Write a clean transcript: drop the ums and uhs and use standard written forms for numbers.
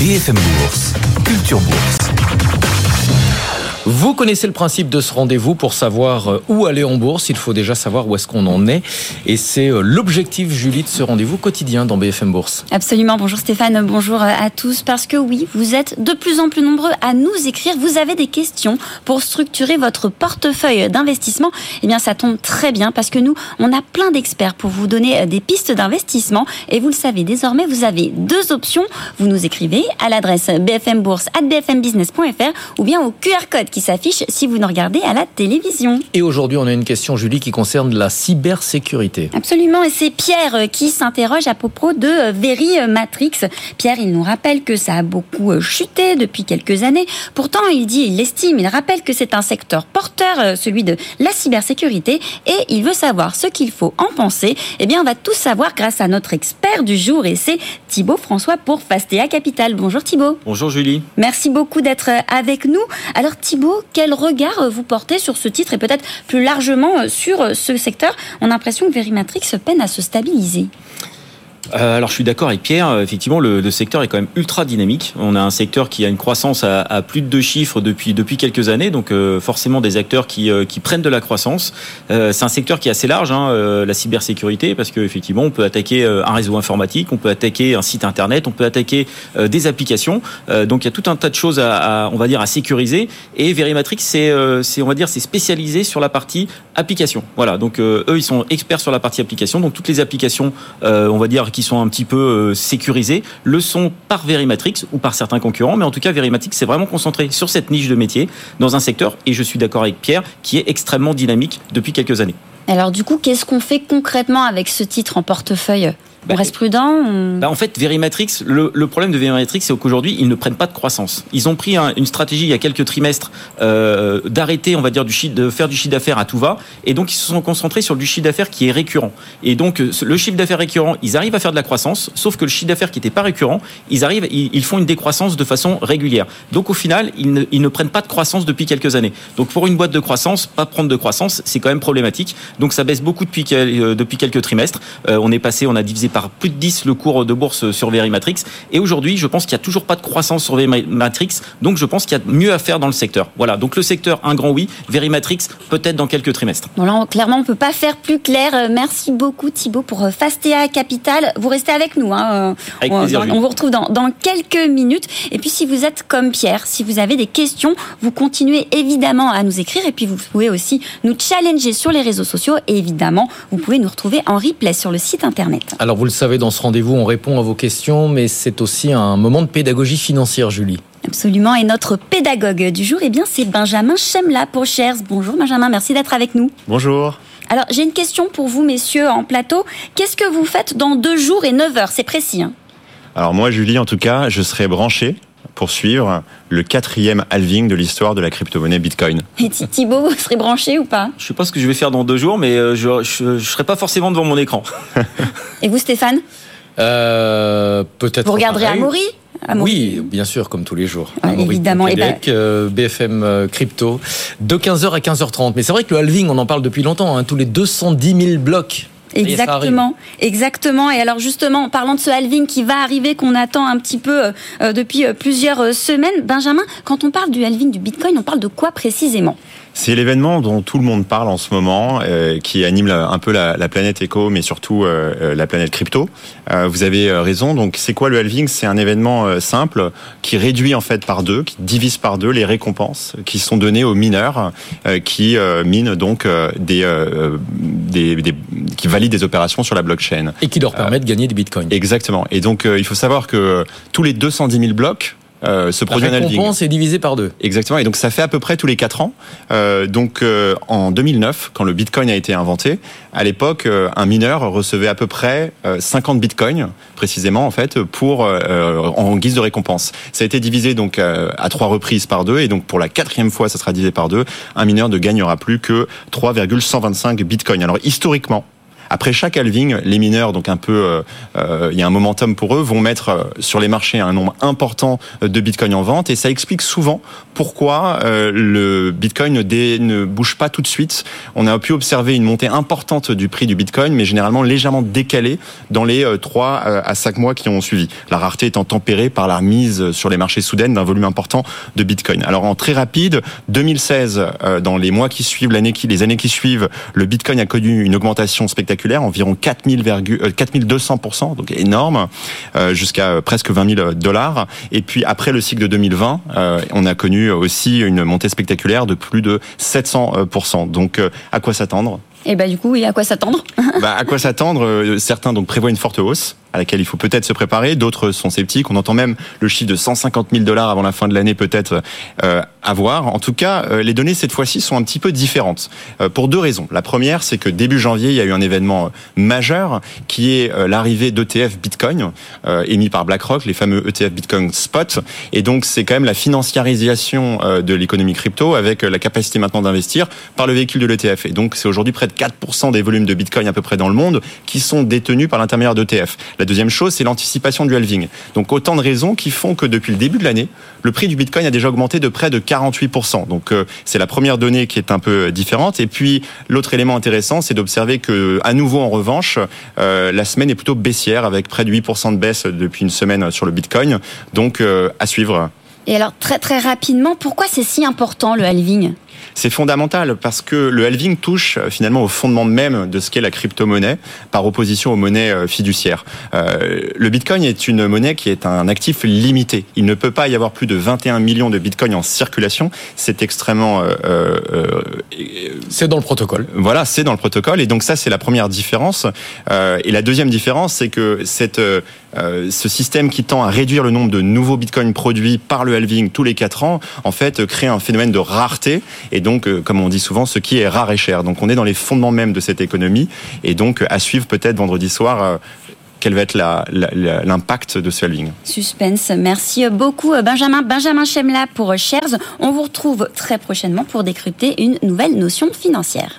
BFM Bourse, Culture Bourse. Vous connaissez le principe de ce rendez-vous. Pour savoir où aller en bourse, il faut déjà savoir où est-ce qu'on en est. Et c'est l'objectif, Julie, de ce rendez-vous quotidien dans BFM Bourse. Absolument. Bonjour Stéphane, bonjour à tous. Parce que oui, vous êtes de plus en plus nombreux à nous écrire. Vous avez des questions pour structurer votre portefeuille d'investissement. Eh bien, ça tombe très bien parce que nous, on a plein d'experts pour vous donner des pistes d'investissement. Et vous le savez, désormais, vous avez deux options. Vous nous écrivez à l'adresse bfmbourse@bfmbusiness.fr ou bien au QR code qui s'affiche si vous nous regardez à la télévision. Et aujourd'hui, on a une question, Julie, qui concerne la cybersécurité. Absolument, et c'est Pierre qui s'interroge à propos de Verimatrix. Pierre, il nous rappelle que ça a beaucoup chuté depuis quelques années. Pourtant, il rappelle que c'est un secteur porteur, celui de la cybersécurité, et il veut savoir ce qu'il faut en penser. Eh bien, on va tout savoir grâce à notre expert du jour, et c'est Thibaut François pour Fastea Capital. Bonjour Thibaut. Bonjour Julie. Merci beaucoup d'être avec nous. Alors Thibaut, quel regard vous portez sur ce titre et peut-être plus largement sur ce secteur? On a l'impression que Verimatrix peine à se stabiliser. Alors je suis d'accord avec Pierre, effectivement le secteur est quand même ultra dynamique. On a un secteur qui a une croissance à plus de 2 chiffres depuis quelques années, donc forcément des acteurs qui prennent de la croissance. C'est un secteur qui est assez large, la cybersécurité, parce qu'effectivement on peut attaquer un réseau informatique, on peut attaquer un site internet, on peut attaquer des applications. Donc il y a tout un tas de choses à sécuriser. Et Verimatrix c'est spécialisé sur la partie application. Voilà, donc eux ils sont experts sur la partie application, donc toutes les applications qui sont un petit peu sécurisés le sont par Verimatrix ou par certains concurrents, mais en tout cas Verimatrix c'est vraiment concentré sur cette niche de métier dans un secteur, et je suis d'accord avec Pierre, qui est extrêmement dynamique depuis quelques années. Alors du coup, qu'est-ce qu'on fait concrètement avec ce titre en portefeuille ? On reste prudent En fait, Verimatrix, le problème de Verimatrix, c'est qu'aujourd'hui, ils ne prennent pas de croissance. Ils ont pris une stratégie il y a quelques trimestres d'arrêter, on va dire, de faire du chiffre d'affaires à tout va, et donc ils se sont concentrés sur du chiffre d'affaires qui est récurrent. Et donc, le chiffre d'affaires récurrent, ils arrivent à faire de la croissance, sauf que le chiffre d'affaires qui n'était pas récurrent, ils font une décroissance de façon régulière. Donc, au final, ils ne prennent pas de croissance depuis quelques années. Donc, pour une boîte de croissance, pas prendre de croissance, c'est quand même problématique. Donc, ça baisse beaucoup depuis quelques trimestres. On a divisé par plus de 10 le cours de bourse sur Verimatrix, et aujourd'hui je pense qu'il n'y a toujours pas de croissance sur Verimatrix, donc je pense qu'il y a mieux à faire dans le secteur. Voilà, donc le secteur, un grand oui, Verimatrix peut-être dans quelques trimestres. Bon là, clairement on ne peut pas faire plus clair. Merci beaucoup Thibaut pour Fastea Capital. Vous restez avec nous, avec plaisir, on vous retrouve dans quelques minutes, et puis si vous êtes comme Pierre, si vous avez des questions, vous continuez évidemment à nous écrire, et puis vous pouvez aussi nous challenger sur les réseaux sociaux, et évidemment vous pouvez nous retrouver en replay sur le site internet. Alors vous le savez, dans ce rendez-vous, on répond à vos questions, mais c'est aussi un moment de pédagogie financière, Julie. Absolument, et notre pédagogue du jour, c'est Benjamin Chemla pour Shares. Bonjour Benjamin, merci d'être avec nous. Bonjour. Alors, j'ai une question pour vous, messieurs, en plateau. Qu'est-ce que vous faites dans 2 jours et 9 heures ? C'est précis. Alors moi, Julie, en tout cas, je serai branché pour suivre le 4e halving de l'histoire de la crypto-monnaie Bitcoin. Et Thibaut, vous serez branché ou pas ? Je ne sais pas ce que je vais faire dans 2 jours, mais je ne serai pas forcément devant mon écran. Et vous, Stéphane ? Peut-être. Vous regarderez Amaury ? Oui, bien sûr, comme tous les jours. Évidemment. Avec BFM Crypto, de 15h à 15h30. Mais c'est vrai que le halving, on en parle depuis longtemps, tous les 210 000 blocs. Exactement. Et alors justement, en parlant de ce halving qui va arriver, qu'on attend un petit peu depuis plusieurs semaines, Benjamin, quand on parle du halving du Bitcoin, on parle de quoi précisément ? C'est l'événement dont tout le monde parle en ce moment, qui anime un peu la planète éco, mais surtout la planète crypto. Vous avez raison. Donc, c'est quoi le halving ? C'est un événement simple qui réduit en fait par 2, qui divise par 2 les récompenses qui sont données aux mineurs qui minent donc qui valident des opérations sur la blockchain et qui leur permettent de gagner des bitcoins. Exactement. Et donc, il faut savoir que tous les 210 000 blocs se produit un halving. La récompense est divisée par 2. Exactement, et donc ça fait à peu près tous les 4 ans. En 2009, quand le Bitcoin a été inventé, à l'époque, un mineur recevait à peu près 50 Bitcoins, précisément en fait, en guise de récompense. Ça a été divisé donc à 3 reprises par 2, et donc pour la 4e fois, ça sera divisé par 2. Un mineur ne gagnera plus que 3,125 Bitcoins. Alors historiquement, Après chaque halving, les mineurs, donc un peu, il y a un momentum pour eux, vont mettre sur les marchés un nombre important de Bitcoin en vente, et ça explique souvent pourquoi le Bitcoin ne bouge pas tout de suite. On a pu observer une montée importante du prix du Bitcoin, mais généralement légèrement décalée dans les 3 à 5 mois qui ont suivi. La rareté étant tempérée par la mise sur les marchés soudaine d'un volume important de Bitcoin. Alors en très rapide, 2016, dans les mois qui suivent, les années qui suivent, le Bitcoin a connu une augmentation spectaculaire, environ 4200%, donc énorme, jusqu'à presque $20,000. Et puis après le cycle de 2020, on a connu aussi une montée spectaculaire de plus de 700%. Donc à quoi s'attendre ? Et du coup, oui, à quoi s'attendre ? À quoi s'attendre ? Certains donc prévoient une forte hausse, à laquelle il faut peut-être se préparer. D'autres sont sceptiques. On entend même le chiffre de $150,000 avant la fin de l'année peut-être à voir. En tout cas, les données cette fois-ci sont un petit peu différentes pour 2 raisons. La première, c'est que début janvier, il y a eu un événement majeur qui est l'arrivée d'ETF Bitcoin émis par BlackRock, les fameux ETF Bitcoin Spot. Et donc, c'est quand même la financiarisation de l'économie crypto avec la capacité maintenant d'investir par le véhicule de l'ETF. Et donc, c'est aujourd'hui près de 4% des volumes de Bitcoin à peu près dans le monde qui sont détenus par l'intermédiaire d'ETF. La deuxième chose, c'est l'anticipation du halving. Donc autant de raisons qui font que depuis le début de l'année, le prix du Bitcoin a déjà augmenté de près de 48%. Donc c'est la première donnée qui est un peu différente. Et puis l'autre élément intéressant, c'est d'observer que à nouveau en revanche, la semaine est plutôt baissière avec près de 8% de baisse depuis une semaine sur le Bitcoin. Donc à suivre. Et alors très très rapidement, pourquoi c'est si important le halving ? C'est fondamental parce que le halving touche finalement au fondement même de ce qu'est la crypto-monnaie par opposition aux monnaies fiduciaires. Le Bitcoin est une monnaie qui est un actif limité. Il ne peut pas y avoir plus de 21 millions de Bitcoin en circulation. C'est extrêmement... c'est dans le protocole. Voilà, c'est dans le protocole. Et donc ça, c'est la première différence. Et la deuxième différence, c'est que ce système qui tend à réduire le nombre de nouveaux Bitcoins produits par le halving tous les 4 ans, en fait, crée un phénomène de rareté. Et donc, comme on dit souvent, ce qui est rare est cher. Donc, on est dans les fondements même de cette économie. Et donc, à suivre peut-être vendredi soir, quel va être l'impact de ce halving. Suspense. Merci beaucoup, Benjamin Chemla pour Shares. On vous retrouve très prochainement pour décrypter une nouvelle notion financière.